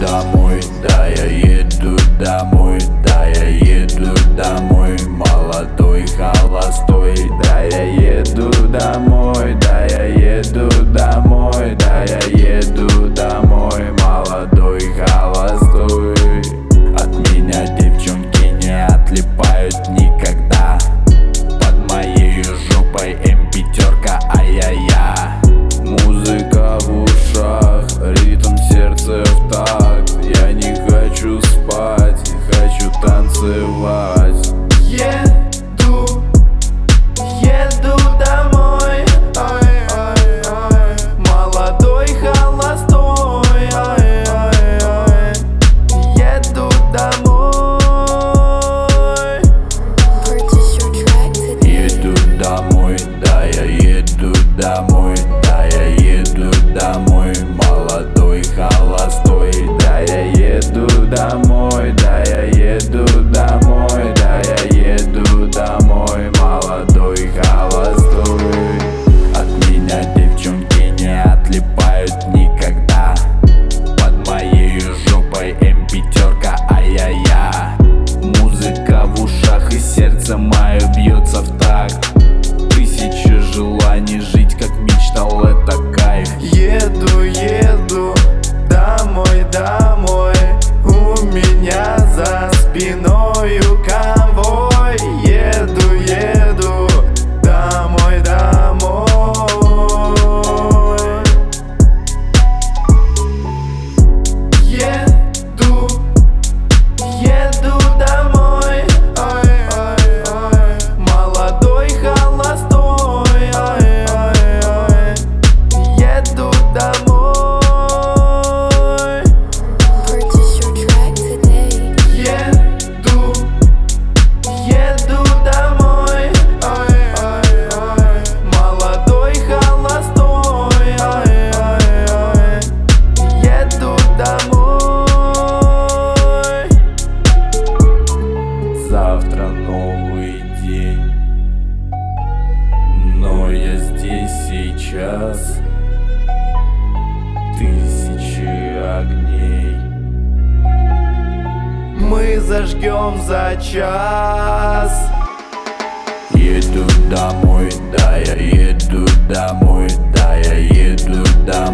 домой, да, я еду домой, да, я еду домой, молодой, холостой, да, я еду домой, да, я еду домой, да, я еду домой, молодой, холостой. От меня девчонки не отлипают никогда. Под моей жопой М5, ай-яй-я. Музыка в ушах, ритм сердца в такт. Я не хочу спать, хочу танцевать. Еду домой, ай-ай-ай. Молодой, холостой, ай-ай-ай. Еду домой. Еду домой, да, я еду домой, да, я еду домой, молодой, холостой, да, я еду домой, да, я еду домой, да, я еду домой, молодой, холостой. От меня девчонки не отлипают никогда. Под моей жопой М5, ай-яй-я. Музыка в ушах и сердце мое бьется в такт. Тысячи желаний жить, как мечтал, это кайф. Еду домой, домой. У меня за спиною конвой. Еду домой, домой. Еду домой, ай-ай-ай. Молодой, холостой, ай-ай-ай. Еду домой. Еду домой, ай-ай-ай. Молодой, холостой, ай-ай-ай. Еду домой. Завтра новый день, но я здесь сейчас. Тысячи огней. Мы зажгем за час. Еду домой, да, я еду домой, да, я еду домой.